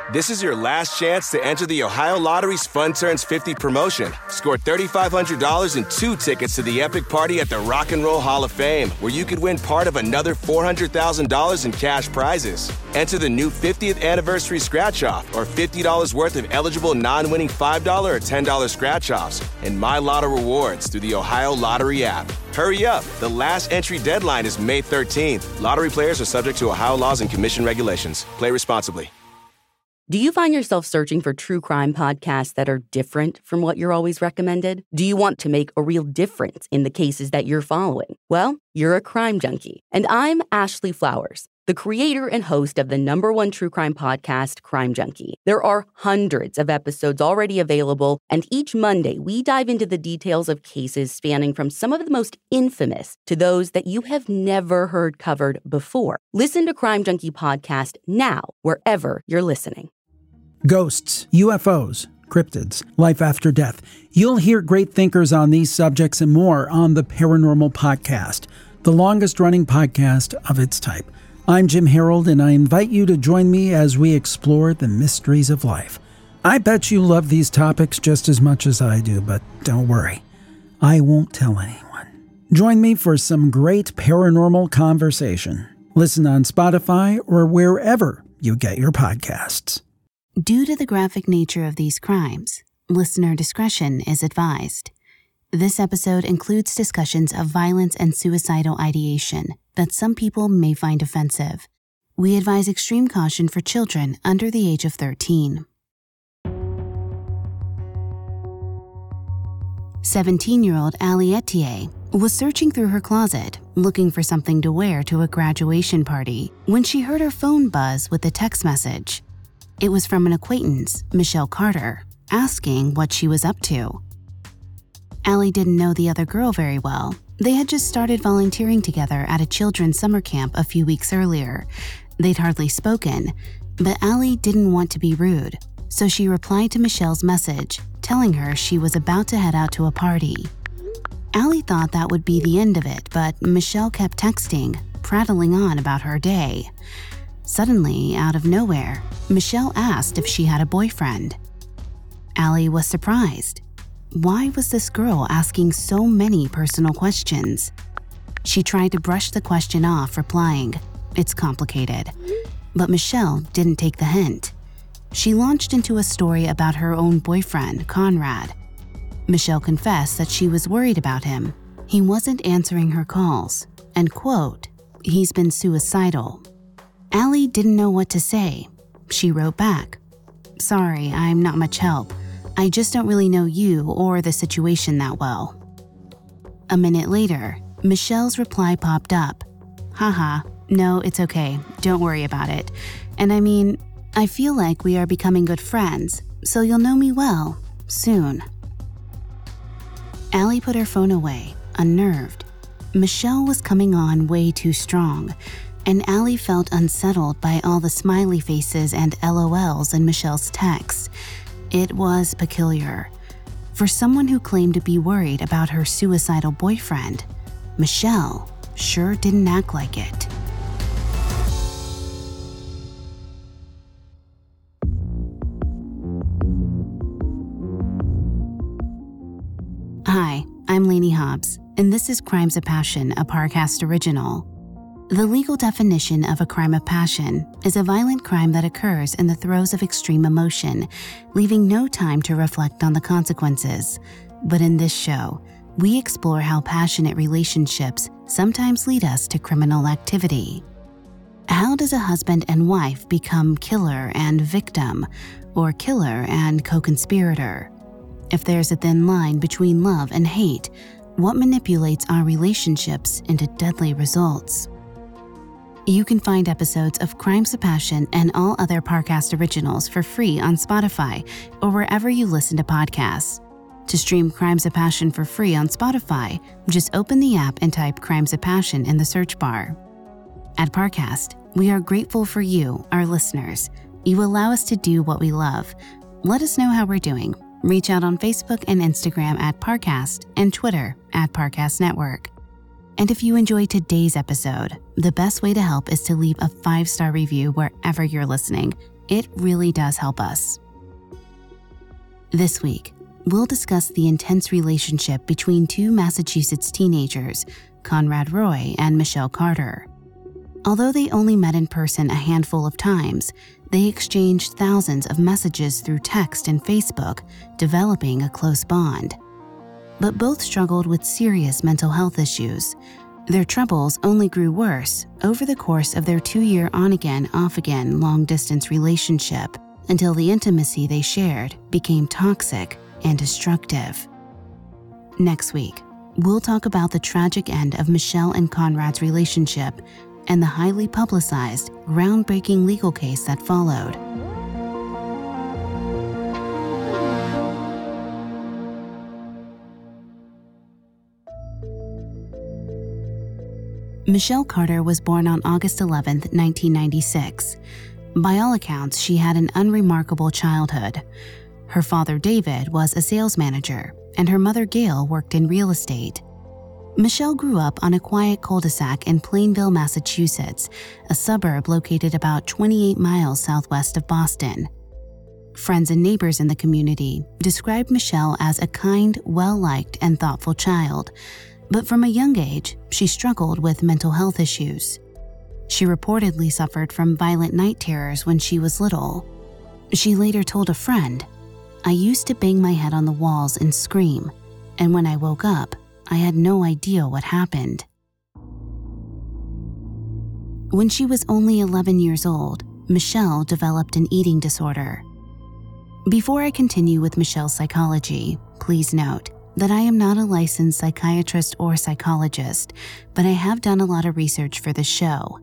This is your last chance to enter the Ohio Lottery's Fun Turns 50 promotion. Score $3,500 and 2 tickets to the epic party at the Rock and Roll Hall of Fame, where you could win part of another $400,000 in cash prizes. Enter the new 50th anniversary scratch-off or $50 worth of eligible non-winning $5 or $10 scratch-offs and My Lotto rewards through the Ohio Lottery app. Hurry up. The last entry deadline is May 13th. Lottery players are subject to Ohio laws and commission regulations. Play responsibly. Do you find yourself searching for true crime podcasts that are different from what you're always recommended? Do you want to make a real difference in the cases that you're following? Well, you're a crime junkie. And I'm Ashley Flowers, the creator and host of the #1 true crime podcast, Crime Junkie. There are hundreds of episodes already available, and each Monday we dive into the details of cases spanning from some of the most infamous to those that you have never heard covered before. Listen to Crime Junkie Podcast now, wherever you're listening. Ghosts, UFOs, cryptids, life after death. You'll hear great thinkers on these subjects and more on the Paranormal Podcast, the longest-running podcast of its type. I'm Jim Harold, and I invite you to join me as we explore the mysteries of life. I bet you love these topics just as much as I do, but don't worry, I won't tell anyone. Join me for some great paranormal conversation. Listen on Spotify or wherever you get your podcasts. Due to the graphic nature of these crimes, listener discretion is advised. This episode includes discussions of violence and suicidal ideation that some people may find offensive. We advise extreme caution for children under the age of 13. 17-year-old Allie Etier was searching through her closet, looking for something to wear to a graduation party, when she heard her phone buzz with a text message. It was from an acquaintance, Michelle Carter, asking what she was up to. Allie didn't know the other girl very well. They had just started volunteering together at a children's summer camp a few weeks earlier. They'd hardly spoken, but Allie didn't want to be rude, so she replied to Michelle's message, telling her she was about to head out to a party. Allie thought that would be the end of it, but Michelle kept texting, prattling on about her day. Suddenly, out of nowhere, Michelle asked if she had a boyfriend. Allie was surprised. Why was this girl asking so many personal questions? She tried to brush the question off, replying, "It's complicated." But Michelle didn't take the hint. She launched into a story about her own boyfriend, Conrad. Michelle confessed that she was worried about him. He wasn't answering her calls, and quote, "He's been suicidal." Allie didn't know what to say. She wrote back, "Sorry, I'm not much help. I just don't really know you or the situation that well." A minute later, Michelle's reply popped up. "Haha, no, it's okay. Don't worry about it. And I mean, I feel like we are becoming good friends, so you'll know me well, soon." Allie put her phone away, unnerved. Michelle was coming on way too strong, and Allie felt unsettled by all the smiley faces and LOLs in Michelle's texts. It was peculiar. For someone who claimed to be worried about her suicidal boyfriend, Michelle sure didn't act like it. Hi, I'm Lainey Hobbs, and this is Crimes of Passion, a Parcast original. The legal definition of a crime of passion is a violent crime that occurs in the throes of extreme emotion, leaving no time to reflect on the consequences. But in this show, we explore how passionate relationships sometimes lead us to criminal activity. How does a husband and wife become killer and victim, or killer and co-conspirator? If there's a thin line between love and hate, what manipulates our relationships into deadly results? You can find episodes of Crimes of Passion and all other Parcast originals for free on Spotify or wherever you listen to podcasts. To stream Crimes of Passion for free on Spotify, just open the app and type Crimes of Passion in the search bar. At Parcast, we are grateful for you, our listeners. You allow us to do what we love. Let us know how we're doing. Reach out on Facebook and Instagram at Parcast and Twitter at Parcast Network. And if you enjoyed today's episode, the best way to help is to leave a 5-star review wherever you're listening. It really does help us. This week, we'll discuss the intense relationship between two Massachusetts teenagers, Conrad Roy and Michelle Carter. Although they only met in person a handful of times, they exchanged thousands of messages through text and Facebook, developing a close bond. But both struggled with serious mental health issues. Their troubles only grew worse over the course of their 2-year on-again, off-again long-distance relationship until the intimacy they shared became toxic and destructive. Next week, we'll talk about the tragic end of Michelle and Conrad's relationship and the highly publicized, groundbreaking legal case that followed. Michelle Carter was born on August 11, 1996. By all accounts, she had an unremarkable childhood. Her father, David, was a sales manager, and her mother, Gail, worked in real estate. Michelle grew up on a quiet cul-de-sac in Plainville, Massachusetts, a suburb located about 28 miles southwest of Boston. Friends and neighbors in the community described Michelle as a kind, well-liked, and thoughtful child, but from a young age, she struggled with mental health issues. She reportedly suffered from violent night terrors when she was little. She later told a friend, "I used to bang my head on the walls and scream, and when I woke up, I had no idea what happened." When she was only 11 years old, Michelle developed an eating disorder. Before I continue with Michelle's psychology, please note that I am not a licensed psychiatrist or psychologist, but I have done a lot of research for this show.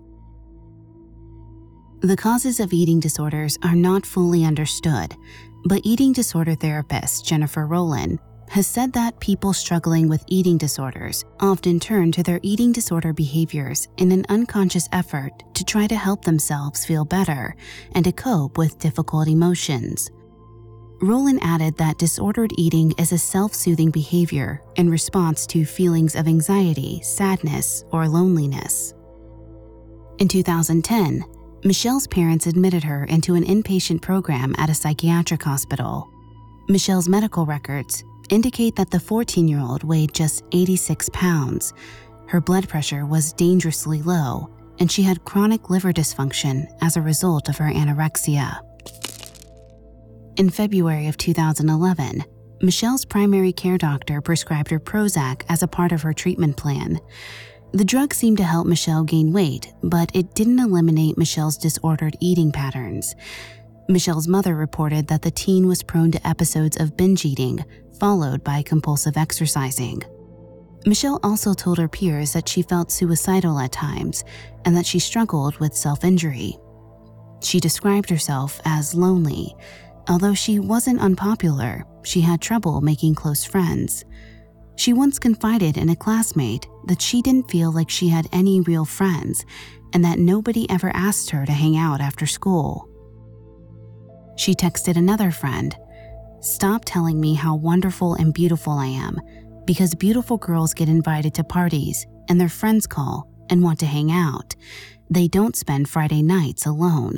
The causes of eating disorders are not fully understood, but eating disorder therapist Jennifer Rowland has said that people struggling with eating disorders often turn to their eating disorder behaviors in an unconscious effort to try to help themselves feel better and to cope with difficult emotions. Rowland added that disordered eating is a self-soothing behavior in response to feelings of anxiety, sadness, or loneliness. In 2010, Michelle's parents admitted her into an inpatient program at a psychiatric hospital. Michelle's medical records indicate that the 14-year-old weighed just 86 pounds. Her blood pressure was dangerously low, and she had chronic liver dysfunction as a result of her anorexia. In February of 2011, Michelle's primary care doctor prescribed her Prozac as a part of her treatment plan. The drug seemed to help Michelle gain weight, but it didn't eliminate Michelle's disordered eating patterns. Michelle's mother reported that the teen was prone to episodes of binge eating, followed by compulsive exercising. Michelle also told her peers that she felt suicidal at times and that she struggled with self-injury. She described herself as lonely. Although she wasn't unpopular, she had trouble making close friends. She once confided in a classmate that she didn't feel like she had any real friends and that nobody ever asked her to hang out after school. She texted another friend, "Stop telling me how wonderful and beautiful I am, because beautiful girls get invited to parties and their friends call and want to hang out. They don't spend Friday nights alone."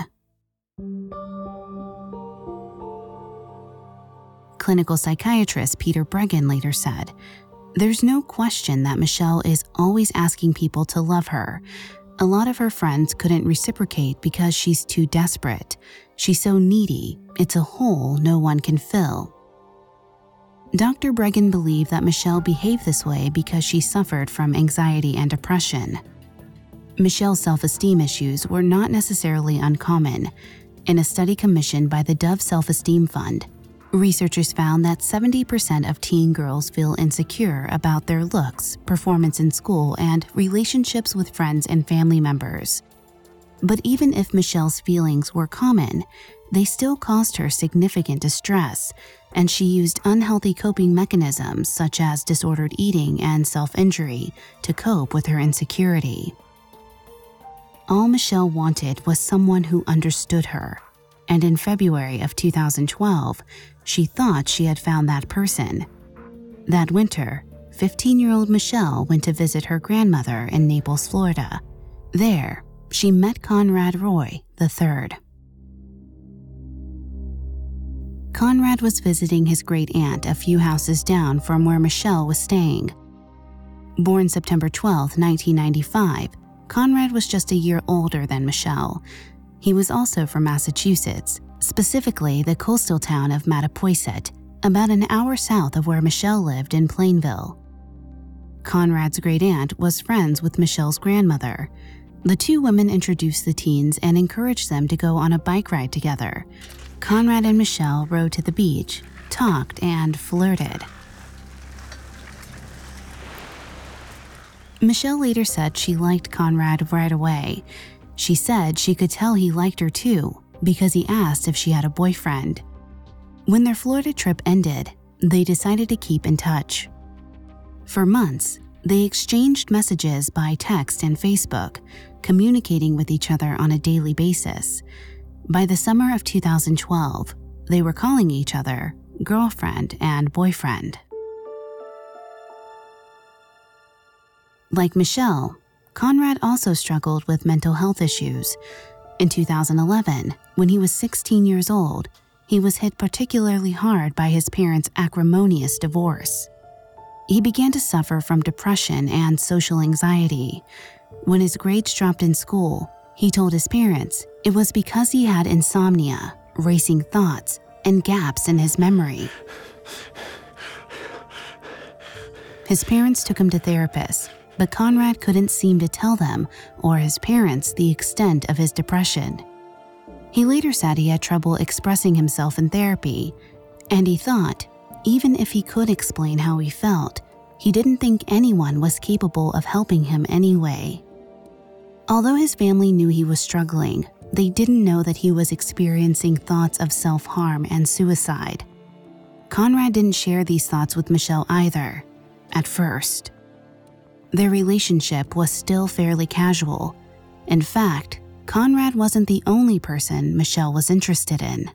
Clinical psychiatrist Peter Breggin later said, "There's no question that Michelle is always asking people to love her. A lot of her friends couldn't reciprocate because she's too desperate. She's so needy, it's a hole no one can fill." Dr. Breggin believed that Michelle behaved this way because she suffered from anxiety and depression. Michelle's self-esteem issues were not necessarily uncommon. In a study commissioned by the Dove Self-Esteem Fund, researchers found that 70% of teen girls feel insecure about their looks, performance in school, and relationships with friends and family members. But even if Michelle's feelings were common, they still caused her significant distress, and she used unhealthy coping mechanisms such as disordered eating and self-injury to cope with her insecurity. All Michelle wanted was someone who understood her, and in February of 2012, she thought she had found that person. That winter, 15-year-old Michelle went to visit her grandmother in Naples, Florida. There, she met Conrad Roy III. Conrad was visiting his great-aunt a few houses down from where Michelle was staying. Born September 12, 1995, Conrad was just a year older than Michelle. He was also from Massachusetts, specifically the coastal town of Mattapoisett, about an hour south of where Michelle lived in Plainville. Conrad's great-aunt was friends with Michelle's grandmother. The two women introduced the teens and encouraged them to go on a bike ride together. Conrad and Michelle rode to the beach, talked, and flirted. Michelle later said she liked Conrad right away. She said she could tell he liked her too because he asked if she had a boyfriend. When their Florida trip ended, they decided to keep in touch. For months, they exchanged messages by text and Facebook, communicating with each other on a daily basis. By the summer of 2012, they were calling each other girlfriend and boyfriend. Like Michelle, Conrad also struggled with mental health issues. In 2011, when he was 16 years old, he was hit particularly hard by his parents' acrimonious divorce. He began to suffer from depression and social anxiety. When his grades dropped in school, he told his parents it was because he had insomnia, racing thoughts, and gaps in his memory. His parents took him to therapists, but Conrad couldn't seem to tell them or his parents the extent of his depression. He later said he had trouble expressing himself in therapy, and he thought, even if he could explain how he felt, he didn't think anyone was capable of helping him anyway. Although his family knew he was struggling, they didn't know that he was experiencing thoughts of self-harm and suicide. Conrad didn't share these thoughts with Michelle either, at first. Their relationship was still fairly casual. In fact, Conrad wasn't the only person Michelle was interested in.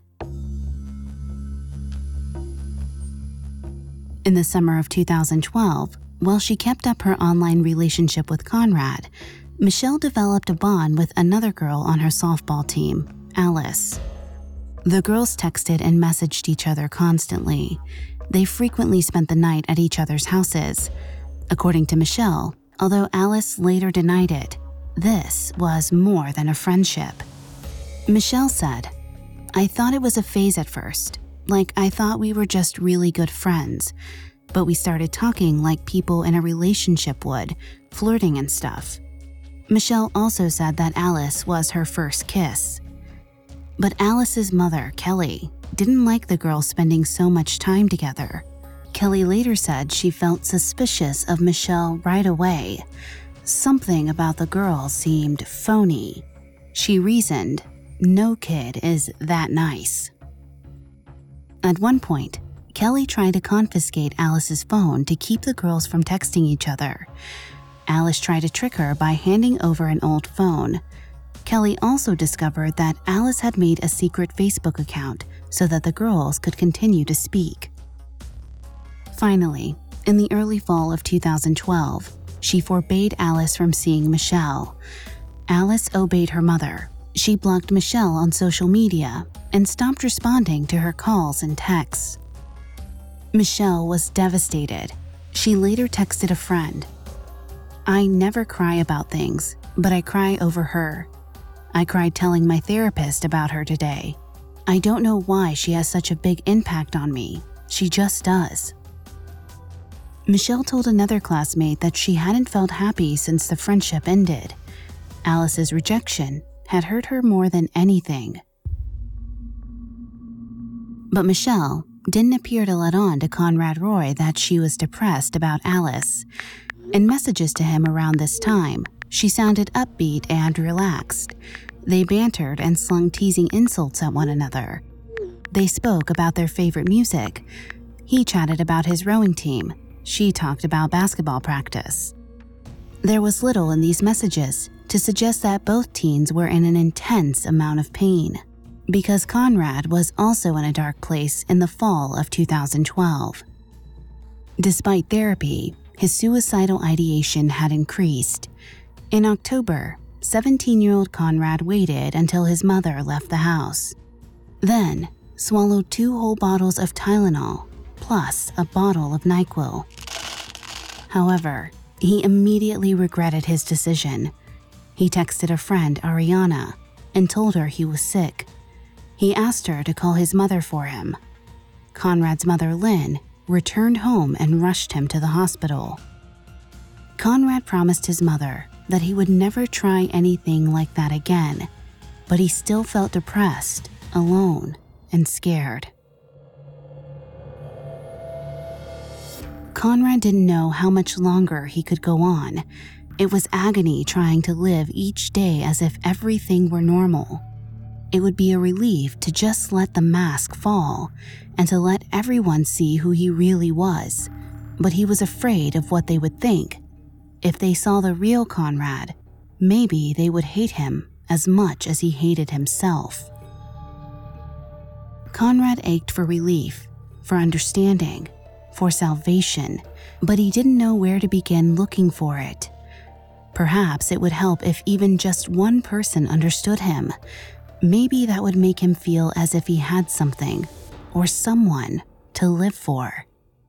In the summer of 2012, while she kept up her online relationship with Conrad, Michelle developed a bond with another girl on her softball team, Alice. The girls texted and messaged each other constantly. They frequently spent the night at each other's houses. According to Michelle, although Alice later denied it, this was more than a friendship. Michelle said, "I thought it was a phase at first. Like, I thought we were just really good friends, but we started talking like people in a relationship would, flirting and stuff." Michelle also said that Alice was her first kiss. But Alice's mother, Kelly, didn't like the girls spending so much time together. Kelly later said she felt suspicious of Michelle right away. Something about the girls seemed phony. She reasoned, no kid is that nice. At one point, Kelly tried to confiscate Alice's phone to keep the girls from texting each other. Alice tried to trick her by handing over an old phone. Kelly also discovered that Alice had made a secret Facebook account so that the girls could continue to speak. Finally, in the early fall of 2012, she forbade Alice from seeing Michelle. Alice obeyed her mother. She blocked Michelle on social media and stopped responding to her calls and texts. Michelle was devastated. She later texted a friend, "I never cry about things, but I cry over her. I cried telling my therapist about her today. I don't know why she has such a big impact on me. She just does." Michelle told another classmate that she hadn't felt happy since the friendship ended. Alice's rejection had hurt her more than anything. But Michelle didn't appear to let on to Conrad Roy that she was depressed about Alice. In messages to him around this time, she sounded upbeat and relaxed. They bantered and slung teasing insults at one another. They spoke about their favorite music. He chatted about his rowing team. She talked about basketball practice. There was little in these messages to suggest that both teens were in an intense amount of pain, because Conrad was also in a dark place in the fall of 2012. Despite therapy, his suicidal ideation had increased. In October, 17-year-old Conrad waited until his mother left the house. Then, swallowed 2 whole bottles of Tylenol, plus a bottle of NyQuil. However, he immediately regretted his decision. He texted a friend, Ariana, and told her he was sick. He asked her to call his mother for him. Conrad's mother, Lynn, returned home and rushed him to the hospital. Conrad promised his mother that he would never try anything like that again, but he still felt depressed, alone, and scared. Conrad didn't know how much longer he could go on. It was agony trying to live each day as if everything were normal. It would be a relief to just let the mask fall and to let everyone see who he really was, but he was afraid of what they would think. If they saw the real Conrad, maybe they would hate him as much as he hated himself. Conrad ached for relief, for understanding, for salvation, but he didn't know where to begin looking for it. Perhaps it would help if even just one person understood him. Maybe that would make him feel as if he had something or someone to live for.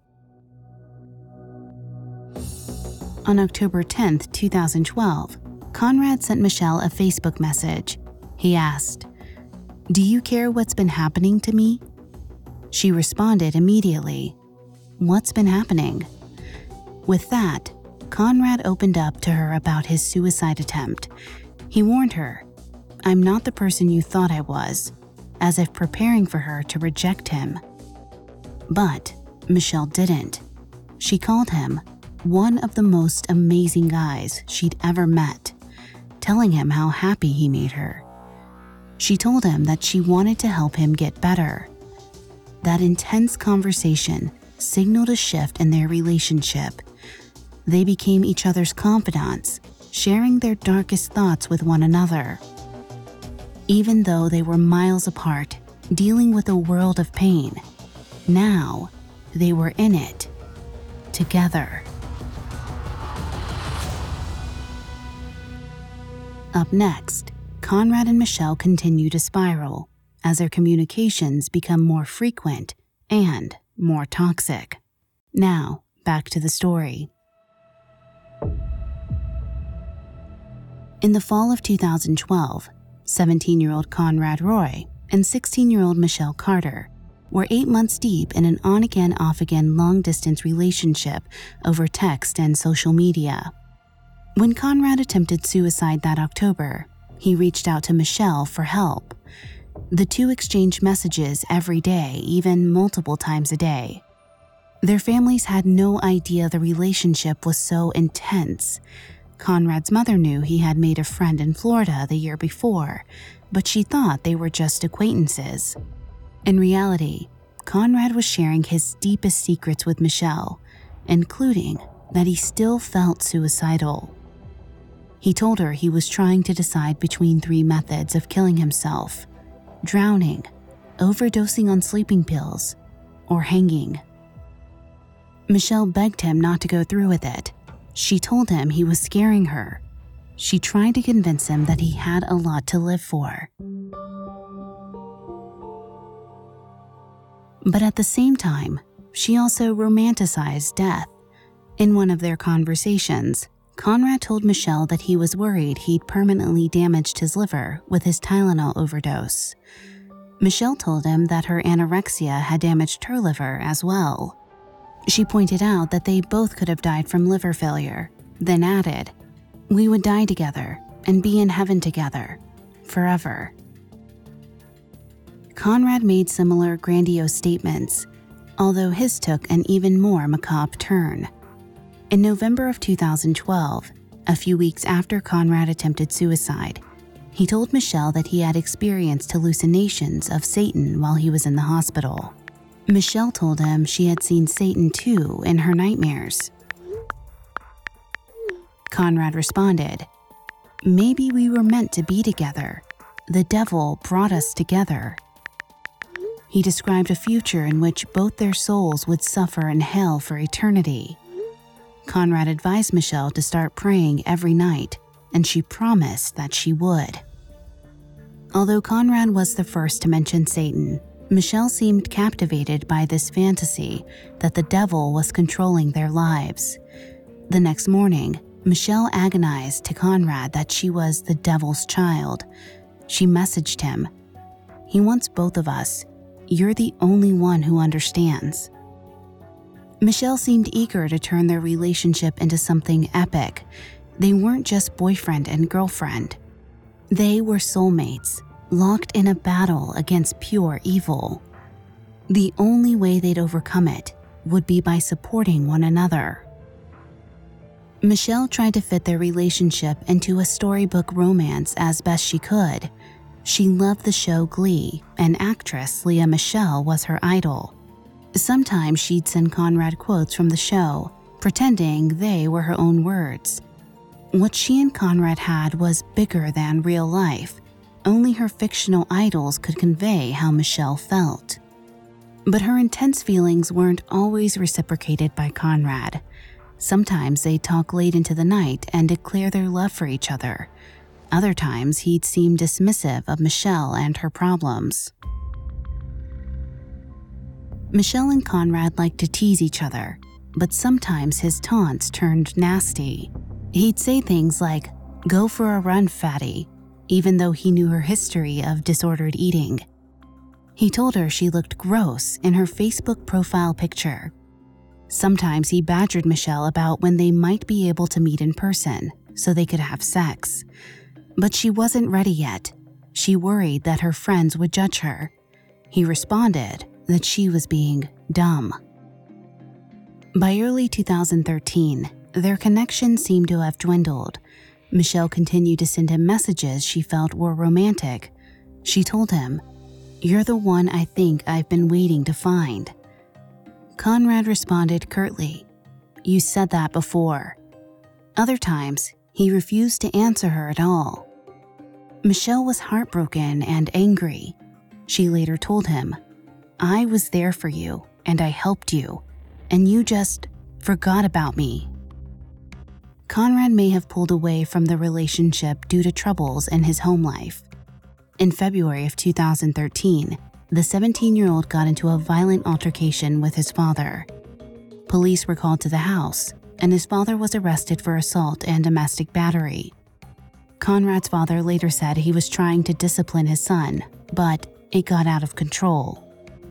On October 10th, 2012, Conrad sent Michelle a Facebook message. He asked, "Do you care what's been happening to me?" She responded immediately, "What's been happening?" With that, Conrad opened up to her about his suicide attempt. He warned her, "I'm not the person you thought I was," as if preparing for her to reject him. But Michelle didn't. She called him one of the most amazing guys she'd ever met, telling him how happy he made her. She told him that she wanted to help him get better. That intense conversation signaled a shift in their relationship. They became each other's confidants, sharing their darkest thoughts with one another. Even though they were miles apart, dealing with a world of pain, now they were in it, together. Up next, Conrad and Michelle continue to spiral as their communications become more frequent and more toxic. Now, back to the story. In the fall of 2012, 17-year-old Conrad Roy and 16-year-old Michelle Carter were 8 months deep in an on-again, off-again long-distance relationship over text and social media. When Conrad attempted suicide that October, he reached out to Michelle for help. The two exchanged messages every day, even multiple times a day. Their families had no idea the relationship was so intense. Conrad's mother knew he had made a friend in Florida the year before, but she thought they were just acquaintances. In reality, Conrad was sharing his deepest secrets with Michelle, including that he still felt suicidal. He told her he was trying to decide between 3 methods of killing himself: drowning, overdosing on sleeping pills, or hanging. Michelle begged him not to go through with it. She told him he was scaring her. She tried to convince him that he had a lot to live for. But at the same time, she also romanticized death. In one of their conversations, Conrad told Michelle that he was worried he'd permanently damaged his liver with his Tylenol overdose. Michelle told him that her anorexia had damaged her liver as well. She pointed out that they both could have died from liver failure, then added, "We would die together and be in heaven together, forever." Conrad made similar grandiose statements, although his took an even more macabre turn. In November of 2012, a few weeks after Conrad attempted suicide, he told Michelle that he had experienced hallucinations of Satan while he was in the hospital. Michelle told him she had seen Satan too in her nightmares. Conrad responded, "Maybe we were meant to be together. The devil brought us together." He described a future in which both their souls would suffer in hell for eternity. Conrad advised Michelle to start praying every night, and she promised that she would. Although Conrad was the first to mention Satan, Michelle seemed captivated by this fantasy that the devil was controlling their lives. The next morning, Michelle agonized to Conrad that she was the devil's child. She messaged him, "He wants both of us. You're the only one who understands." Michelle seemed eager to turn their relationship into something epic. They weren't just boyfriend and girlfriend. They were soulmates, locked in a battle against pure evil. The only way they'd overcome it would be by supporting one another. Michelle tried to fit their relationship into a storybook romance as best she could. She loved the show Glee, and actress Lea Michele was her idol. Sometimes she'd send Conrad quotes from the show, pretending they were her own words. What she and Conrad had was bigger than real life. Only her fictional idols could convey how Michelle felt. But her intense feelings weren't always reciprocated by Conrad. Sometimes they'd talk late into the night and declare their love for each other. Other times he'd seem dismissive of Michelle and her problems. Michelle and Conrad liked to tease each other, but sometimes his taunts turned nasty. He'd say things like, "Go for a run, fatty," even though he knew her history of disordered eating. He told her she looked gross in her Facebook profile picture. Sometimes he badgered Michelle about when they might be able to meet in person so they could have sex. But she wasn't ready yet. She worried that her friends would judge her. He responded that she was being dumb. By early 2013, their connection seemed to have dwindled. Michelle continued to send him messages she felt were romantic. She told him, "You're the one I think I've been waiting to find." Conrad responded curtly, "You said that before." Other times, he refused to answer her at all. Michelle was heartbroken and angry. She later told him, "I was there for you, and I helped you, and you just forgot about me." Conrad may have pulled away from the relationship due to troubles in his home life. In February of 2013, the 17-year-old got into a violent altercation with his father. Police were called to the house, and his father was arrested for assault and domestic battery. Conrad's father later said he was trying to discipline his son, but it got out of control.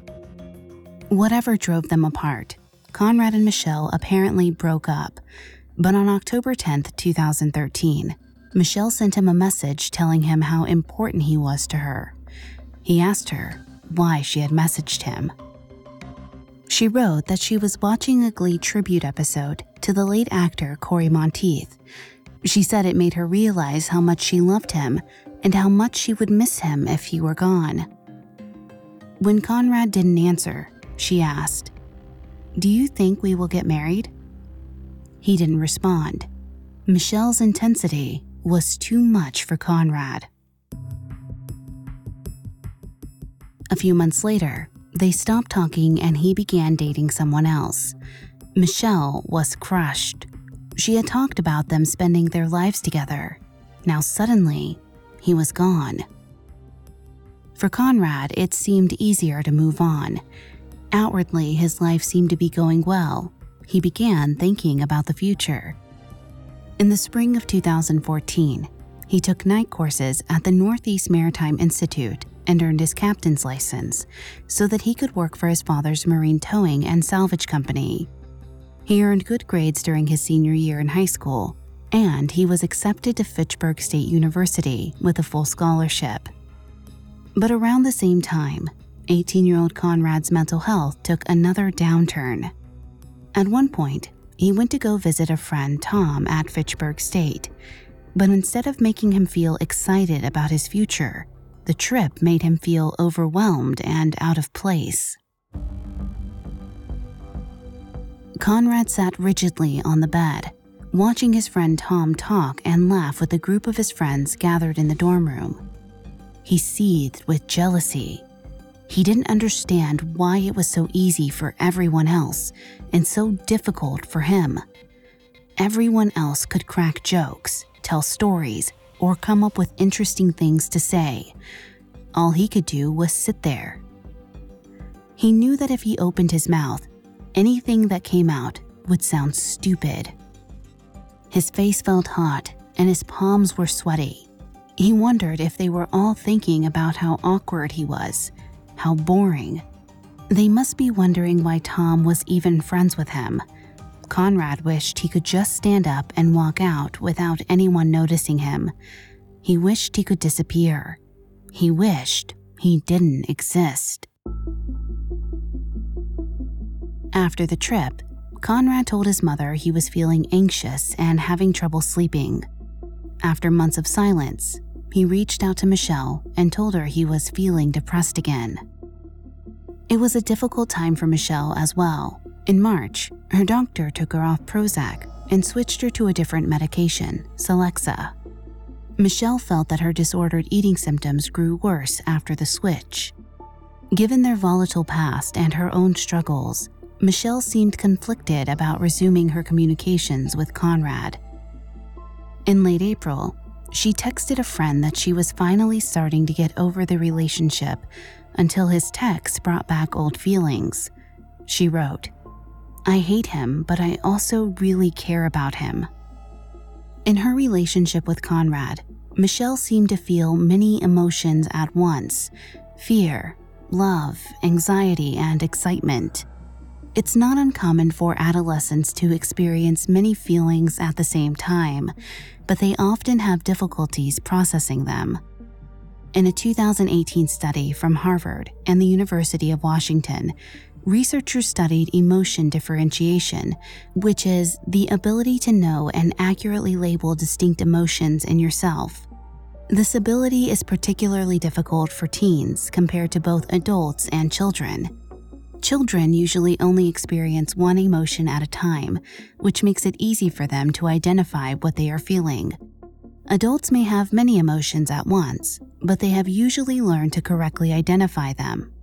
Whatever drove them apart, Conrad and Michelle apparently broke up, but on October 10, 2013, Michelle sent him a message telling him how important he was to her. He asked her why she had messaged him. She wrote that she was watching a Glee tribute episode to the late actor Corey Monteith. She said it made her realize how much she loved him and how much she would miss him if he were gone. When Conrad didn't answer, she asked, "Do you think we will get married?" He didn't respond. Michelle's intensity was too much for Conrad. A few months later, they stopped talking and he began dating someone else. Michelle was crushed. She had talked about them spending their lives together. Now suddenly, he was gone. For Conrad, it seemed easier to move on. Outwardly, his life seemed to be going well. He began thinking about the future. In the spring of 2014, he took night courses at the Northeast Maritime Institute and earned his captain's license so that he could work for his father's marine towing and salvage company. He earned good grades during his senior year in high school, and he was accepted to Fitchburg State University with a full scholarship. But around the same time, 18-year-old Conrad's mental health took another downturn. At one point, he went to go visit a friend, Tom, at Fitchburg State, but instead of making him feel excited about his future, the trip made him feel overwhelmed and out of place. Conrad sat rigidly on the bed, watching his friend Tom talk and laugh with a group of his friends gathered in the dorm room. He seethed with jealousy. He didn't understand why it was so easy for everyone else and so difficult for him. Everyone else could crack jokes, tell stories, or come up with interesting things to say. All he could do was sit there. He knew that if he opened his mouth, anything that came out would sound stupid. His face felt hot and his palms were sweaty. He wondered if they were all thinking about how awkward he was, how boring. They must be wondering why Tom was even friends with him. Conrad wished he could just stand up and walk out without anyone noticing him. He wished he could disappear. He wished he didn't exist. After the trip, Conrad told his mother he was feeling anxious and having trouble sleeping. After months of silence, he reached out to Michelle and told her he was feeling depressed again. It was a difficult time for Michelle as well. In March, her doctor took her off Prozac and switched her to a different medication, Celexa. Michelle felt that her disordered eating symptoms grew worse after the switch. Given their volatile past and her own struggles, Michelle seemed conflicted about resuming her communications with Conrad. In late April, she texted a friend that she was finally starting to get over the relationship until his texts brought back old feelings. She wrote, "I hate him, but I also really care about him." In her relationship with Conrad, Michelle seemed to feel many emotions at once: fear, love, anxiety, and excitement. It's not uncommon for adolescents to experience many feelings at the same time, but they often have difficulties processing them. In a 2018 study from Harvard and the University of Washington, researchers studied emotion differentiation, which is the ability to know and accurately label distinct emotions in yourself. This ability is particularly difficult for teens compared to both adults and children. Children usually only experience one emotion at a time, which makes it easy for them to identify what they are feeling. Adults may have many emotions at once, but they have usually learned to correctly identify them.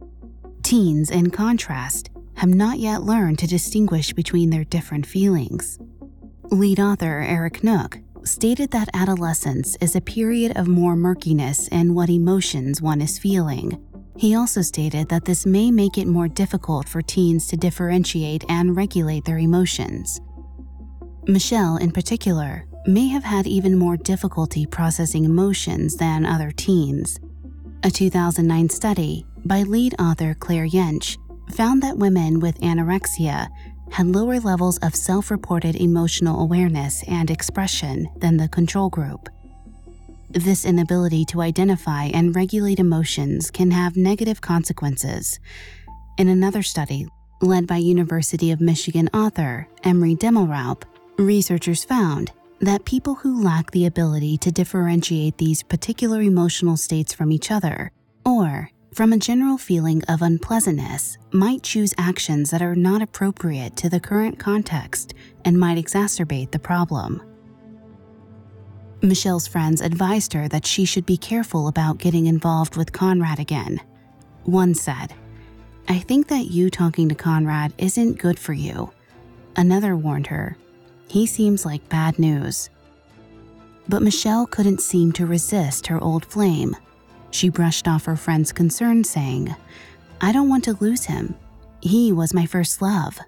Teens, in contrast, have not yet learned to distinguish between their different feelings. Lead author Eric Nook stated that adolescence is a period of more murkiness in what emotions one is feeling. He also stated that this may make it more difficult for teens to differentiate and regulate their emotions. Michelle, in particular, may have had even more difficulty processing emotions than other teens. A 2009 study by lead author Claire Jentsch found that women with anorexia had lower levels of self-reported emotional awareness and expression than the control group. This inability to identify and regulate emotions can have negative consequences. In another study, led by University of Michigan author Emery Demiraup, researchers found that people who lack the ability to differentiate these particular emotional states from each other, or from a general feeling of unpleasantness, might choose actions that are not appropriate to the current context and might exacerbate the problem. Michelle's friends advised her that she should be careful about getting involved with Conrad again. One said, "I think that you talking to Conrad isn't good for you." Another warned her, "He seems like bad news." But Michelle couldn't seem to resist her old flame. She brushed off her friend's concern, saying, "I don't want to lose him. He was my first love."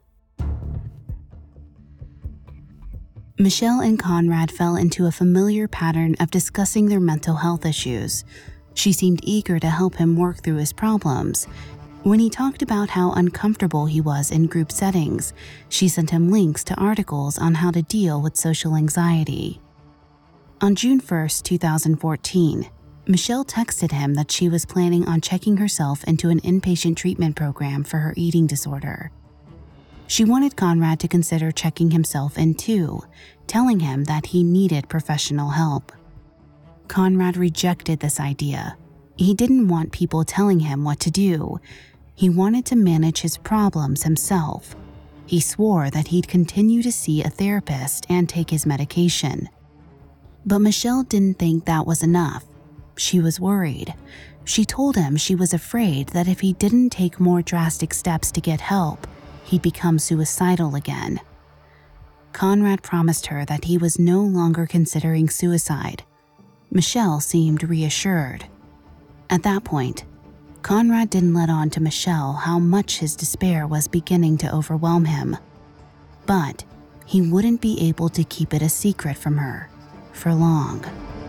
Michelle and Conrad fell into a familiar pattern of discussing their mental health issues. She seemed eager to help him work through his problems. When he talked about how uncomfortable he was in group settings, she sent him links to articles on how to deal with social anxiety. On June 1st, 2014, Michelle texted him that she was planning on checking herself into an inpatient treatment program for her eating disorder. She wanted Conrad to consider checking himself in too, telling him that he needed professional help. Conrad rejected this idea. He didn't want people telling him what to do. He wanted to manage his problems himself. He swore that he'd continue to see a therapist and take his medication. But Michelle didn't think that was enough. She was worried. She told him she was afraid that if he didn't take more drastic steps to get help, he'd become suicidal again. Conrad promised her that he was no longer considering suicide. Michelle seemed reassured. At that point, Conrad didn't let on to Michelle how much his despair was beginning to overwhelm him. But he wouldn't be able to keep it a secret from her for long.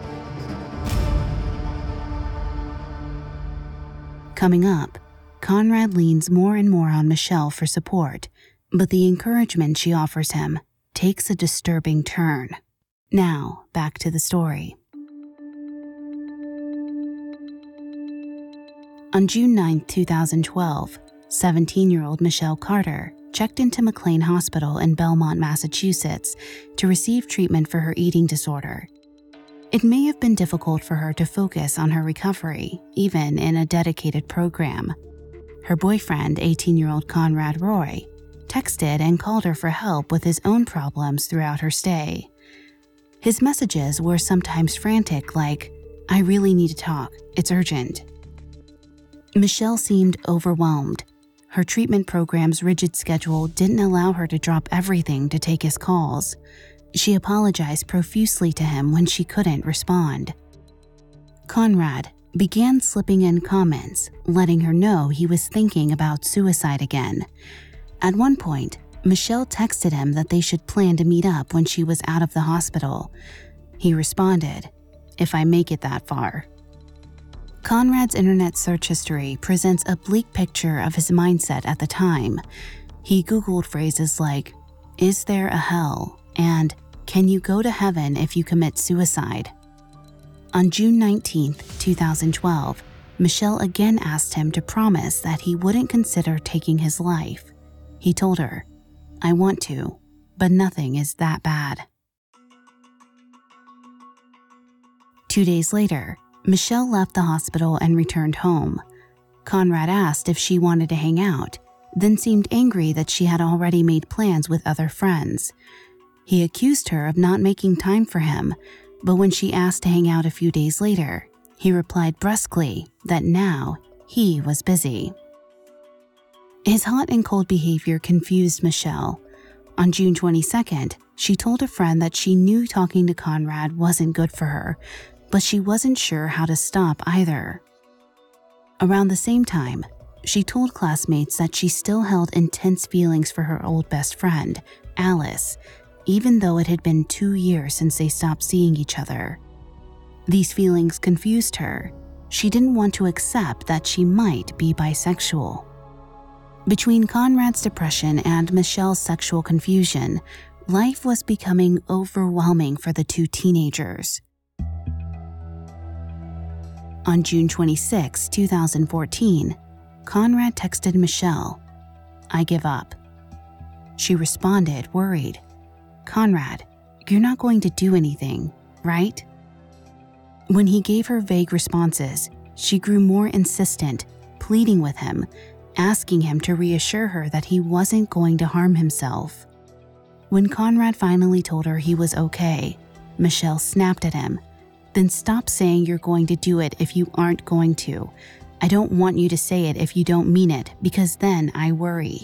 Coming up, Conrad leans more and more on Michelle for support, but the encouragement she offers him takes a disturbing turn. Now, back to the story. On June 9, 2012, 17-year-old Michelle Carter checked into McLean Hospital in Belmont, Massachusetts, to receive treatment for her eating disorder. It may have been difficult for her to focus on her recovery, even in a dedicated program. Her boyfriend, 18-year-old Conrad Roy, texted and called her for help with his own problems throughout her stay. His messages were sometimes frantic, like, "I really need to talk, it's urgent." Michelle seemed overwhelmed. Her treatment program's rigid schedule didn't allow her to drop everything to take his calls. She apologized profusely to him when she couldn't respond. Conrad began slipping in comments, letting her know he was thinking about suicide again. At one point, Michelle texted him that they should plan to meet up when she was out of the hospital. He responded, "If I make it that far." Conrad's internet search history presents a bleak picture of his mindset at the time. He Googled phrases like, "Is there a hell?" and "Can you go to heaven if you commit suicide?" On June 19, 2012, Michelle again asked him to promise that he wouldn't consider taking his life. He told her, "I want to, but nothing is that bad." 2 days later, Michelle left the hospital and returned home. Conrad asked if she wanted to hang out, then seemed angry that she had already made plans with other friends. He accused her of not making time for him, but when she asked to hang out a few days later, he replied brusquely that now he was busy. His hot and cold behavior confused Michelle. On June 22nd, she told a friend that she knew talking to Conrad wasn't good for her, but she wasn't sure how to stop either. Around the same time, she told classmates that she still held intense feelings for her old best friend, Alice, even though it had been 2 years since they stopped seeing each other. These feelings confused her. She didn't want to accept that she might be bisexual. Between Conrad's depression and Michelle's sexual confusion, life was becoming overwhelming for the two teenagers. On June 26, 2014, Conrad texted Michelle, "I give up." She responded, worried, "Conrad, you're not going to do anything, right?" When he gave her vague responses, she grew more insistent, pleading with him, asking him to reassure her that he wasn't going to harm himself. When Conrad finally told her he was okay, Michelle snapped at him, "Then stop saying you're going to do it if you aren't going to. I don't want you to say it if you don't mean it, because then I worry."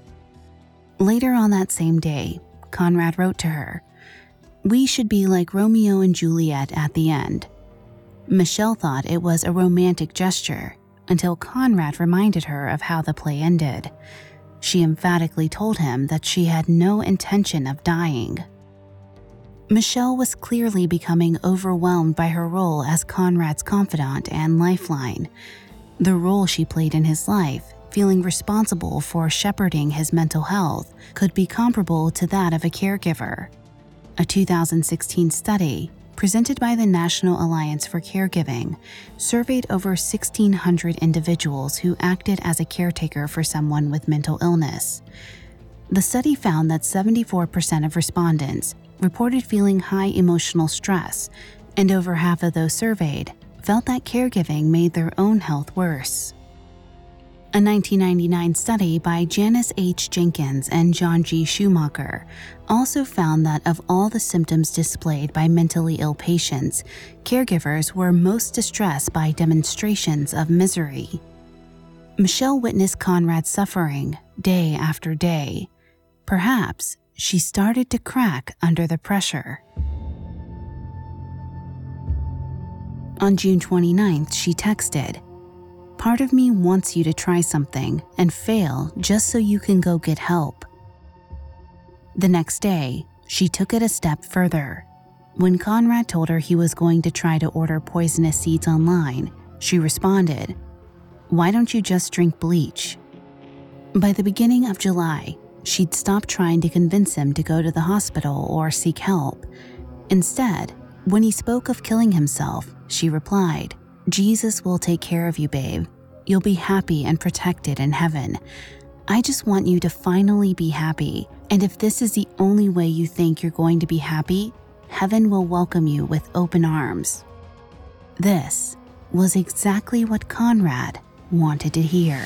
Later on that same day, Conrad wrote to her, "We should be like Romeo and Juliet at the end." Michelle thought it was a romantic gesture until Conrad reminded her of how the play ended. She emphatically told him that she had no intention of dying. Michelle was clearly becoming overwhelmed by her role as Conrad's confidant and lifeline. The role she played in his life, feeling responsible for shepherding his mental health, could be comparable to that of a caregiver. A 2016 study, presented by the National Alliance for Caregiving, surveyed over 1,600 individuals who acted as a caretaker for someone with mental illness. The study found that 74% of respondents reported feeling high emotional stress, and over half of those surveyed felt that caregiving made their own health worse. A 1999 study by Janice H. Jenkins and John G. Schumacher also found that of all the symptoms displayed by mentally ill patients, caregivers were most distressed by demonstrations of misery. Michelle witnessed Conrad's suffering day after day. Perhaps she started to crack under the pressure. On June 29th, she texted, Part of me wants you to try something and fail just so you can go get help." The next day, she took it a step further. When Conrad told her he was going to try to order poisonous seeds online, she responded, "Why don't you just drink bleach?" By the beginning of July, she'd stopped trying to convince him to go to the hospital or seek help. Instead, when he spoke of killing himself, she replied, "Jesus will take care of you, babe. You'll be happy and protected in heaven. I just want you to finally be happy, and if this is the only way you think you're going to be happy, heaven will welcome you with open arms." This was exactly what Conrad wanted to hear.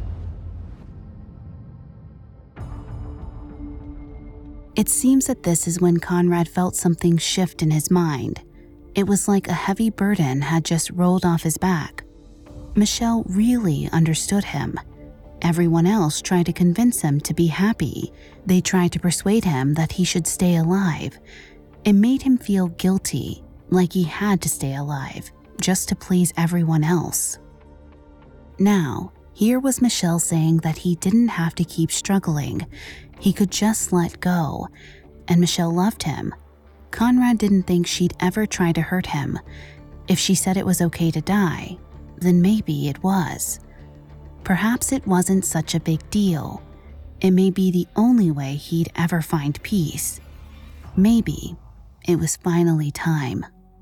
It seems that this is when Conrad felt something shift in his mind. It was like a heavy burden had just rolled off his back. Michelle really understood him. Everyone else tried to convince him to be happy. They tried to persuade him that he should stay alive. It made him feel guilty, like he had to stay alive, just to please everyone else. Now, here was Michelle saying that he didn't have to keep struggling. He could just let go, and Michelle loved him. Conrad didn't think she'd ever try to hurt him. If she said it was okay to die, then maybe it was. Perhaps it wasn't such a big deal. It may be the only way he'd ever find peace. Maybe it was finally time.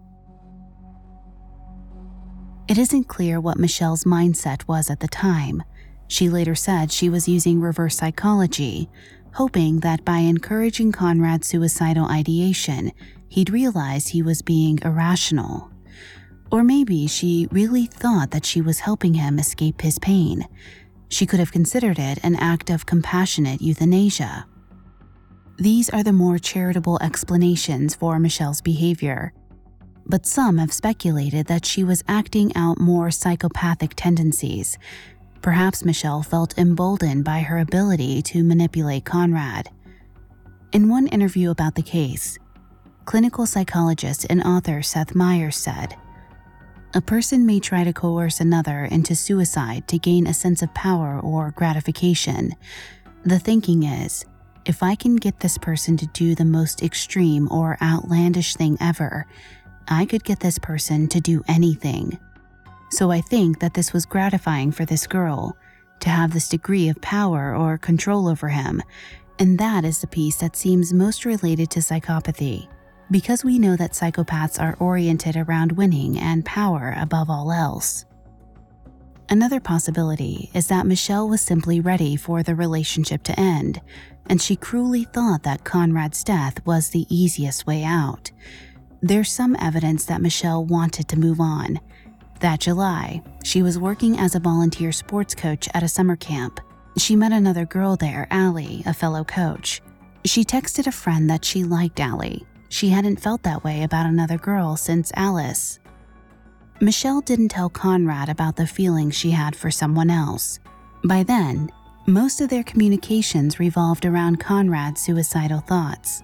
It isn't clear what Michelle's mindset was at the time. She later said she was using reverse psychology, hoping that by encouraging Conrad's suicidal ideation, he'd realize he was being irrational. Or maybe she really thought that she was helping him escape his pain. She could have considered it an act of compassionate euthanasia. These are the more charitable explanations for Michelle's behavior, but some have speculated that she was acting out more psychopathic tendencies. Perhaps Michelle felt emboldened by her ability to manipulate Conrad. In one interview about the case, clinical psychologist and author Seth Meyers said, "A person may try to coerce another into suicide to gain a sense of power or gratification. The thinking is, if I can get this person to do the most extreme or outlandish thing ever, I could get this person to do anything. So I think that this was gratifying for this girl, to have this degree of power or control over him, and that is the piece that seems most related to psychopathy, because we know that psychopaths are oriented around winning and power above all else." Another possibility is that Michelle was simply ready for the relationship to end, and she cruelly thought that Conrad's death was the easiest way out. There's some evidence that Michelle wanted to move on. That July, she was working as a volunteer sports coach at a summer camp. She met another girl there, Allie, a fellow coach. She texted a friend that she liked Allie. She hadn't felt that way about another girl since Alice. Michelle didn't tell Conrad about the feelings she had for someone else. By then, most of their communications revolved around Conrad's suicidal thoughts.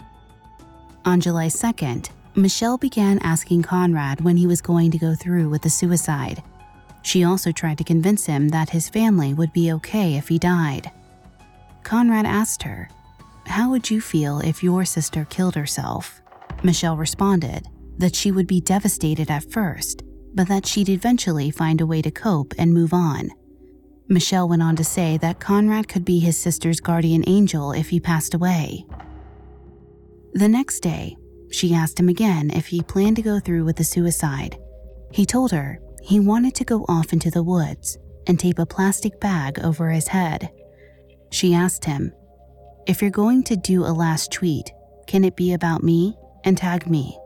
On July 2nd, Michelle began asking Conrad when he was going to go through with the suicide. She also tried to convince him that his family would be okay if he died. Conrad asked her, "How would you feel if your sister killed herself?" Michelle responded that she would be devastated at first, but that she'd eventually find a way to cope and move on. Michelle went on to say that Conrad could be his sister's guardian angel if he passed away. The next day, she asked him again if he planned to go through with the suicide. He told her he wanted to go off into the woods and tape a plastic bag over his head. She asked him, "If you're going to do a last tweet, can it be about me and tag me?"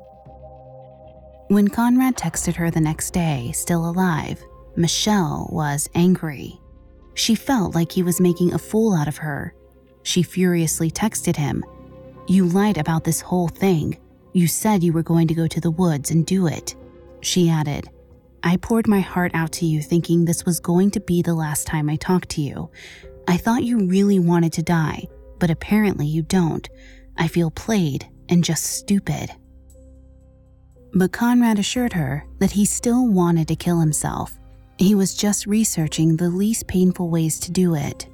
When Conrad texted her the next day, still alive, Michelle was angry. She felt like he was making a fool out of her. She furiously texted him, "You lied about this whole thing. You said you were going to go to the woods and do it." She added, "I poured my heart out to you thinking this was going to be the last time I talked to you. I thought you really wanted to die, but apparently you don't. I feel played and just stupid." But Conrad assured her that he still wanted to kill himself. He was just researching the least painful ways to do it.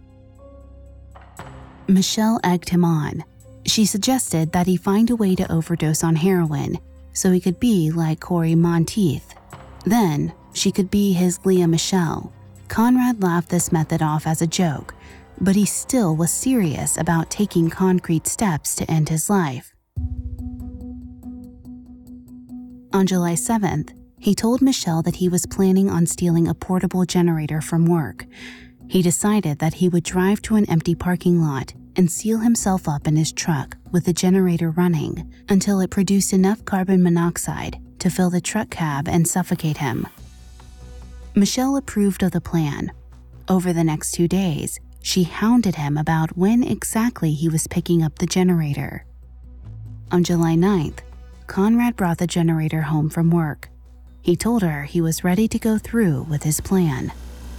Michelle egged him on. She suggested that he find a way to overdose on heroin so he could be like Corey Monteith. Then, she could be his Lea Michele. Conrad laughed this method off as a joke, but he still was serious about taking concrete steps to end his life. On July 7th, he told Michelle that he was planning on stealing a portable generator from work. He decided that he would drive to an empty parking lot and seal himself up in his truck with the generator running until it produced enough carbon monoxide to fill the truck cab and suffocate him. Michelle approved of the plan. Over the next 2 days, she hounded him about when exactly he was picking up the generator. On July 9th, Conrad brought the generator home from work. He told her he was ready to go through with his plan.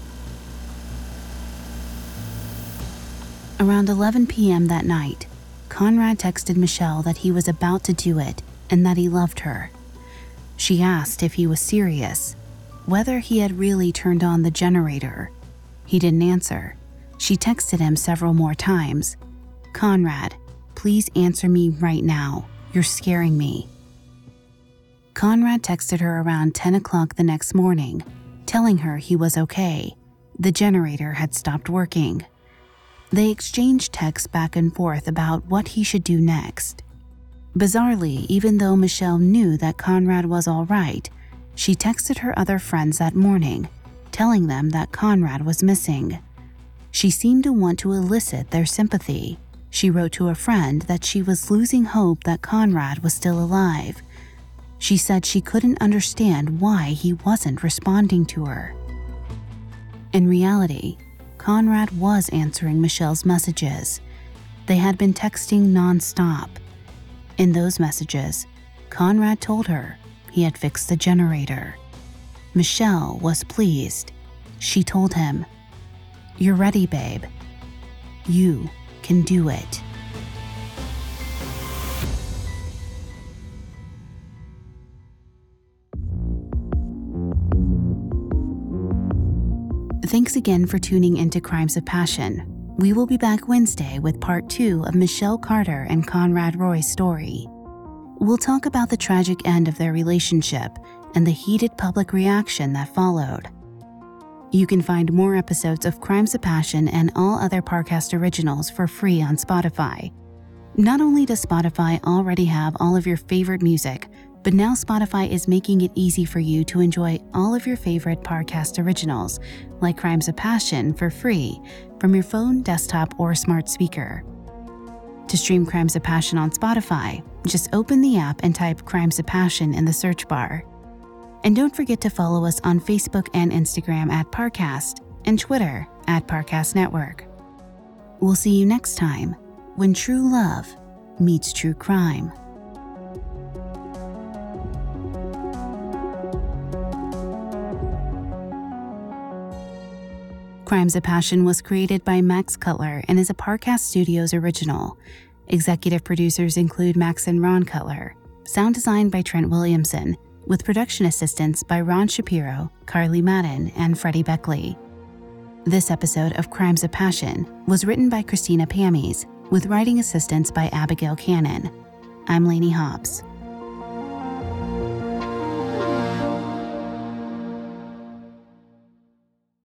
Around 11 p.m. that night, Conrad texted Michelle that he was about to do it and that he loved her. She asked if he was serious, whether he had really turned on the generator. He didn't answer. She texted him several more times. "Conrad, please answer me right now. You're scaring me." Conrad texted her around 10 o'clock the next morning, telling her he was okay. The generator had stopped working. They exchanged texts back and forth about what he should do next. Bizarrely, even though Michelle knew that Conrad was all right, she texted her other friends that morning, telling them that Conrad was missing. She seemed to want to elicit their sympathy. She wrote to a friend that she was losing hope that Conrad was still alive. She said she couldn't understand why he wasn't responding to her. In reality, Conrad was answering Michelle's messages. They had been texting nonstop. In those messages, Conrad told her he had fixed the generator. Michelle was pleased. She told him, "You're ready, babe. You can do it." Thanks again for tuning into Crimes of Passion. We will be back Wednesday with part 2 of Michelle Carter and Conrad Roy's story. We'll talk about the tragic end of their relationship and the heated public reaction that followed. You can find more episodes of Crimes of Passion and all other Parcast originals for free on Spotify. Not only does Spotify already have all of your favorite music, but now Spotify is making it easy for you to enjoy all of your favorite Parcast originals, like Crimes of Passion, for free from your phone, desktop, or smart speaker. To stream Crimes of Passion on Spotify, just open the app and type Crimes of Passion in the search bar. And don't forget to follow us on Facebook and Instagram at Parcast and Twitter at Parcast Network. We'll see you next time when true love meets true crime. Crimes of Passion was created by Max Cutler and is a Parcast Studios original. Executive producers include Max and Ron Cutler. Sound design by Trent Williamson, with production assistance by Ron Shapiro, Carly Madden, and Freddie Beckley. This episode of Crimes of Passion was written by Christina Pammies, with writing assistance by Abigail Cannon. I'm Lainey Hobbs.